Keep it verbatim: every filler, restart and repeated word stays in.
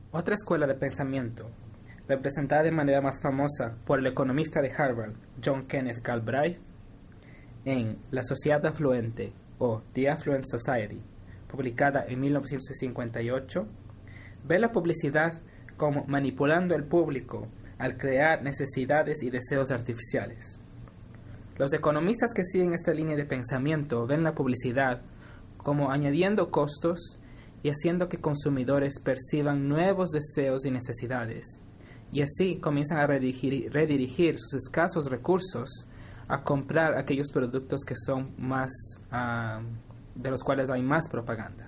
Otra escuela de pensamiento, representada de manera más famosa por el economista de Harvard, John Kenneth Galbraith, en La Sociedad Afluente o The Affluent Society, publicada en mil novecientos cincuenta y ocho, ve la publicidad como manipulando al público al crear necesidades y deseos artificiales. Los economistas que siguen esta línea de pensamiento ven la publicidad como añadiendo costos y haciendo que consumidores perciban nuevos deseos y necesidades, y así comienzan a redirigir, redirigir sus escasos recursos a comprar aquellos productos que son más, uh, de los cuales hay más propaganda.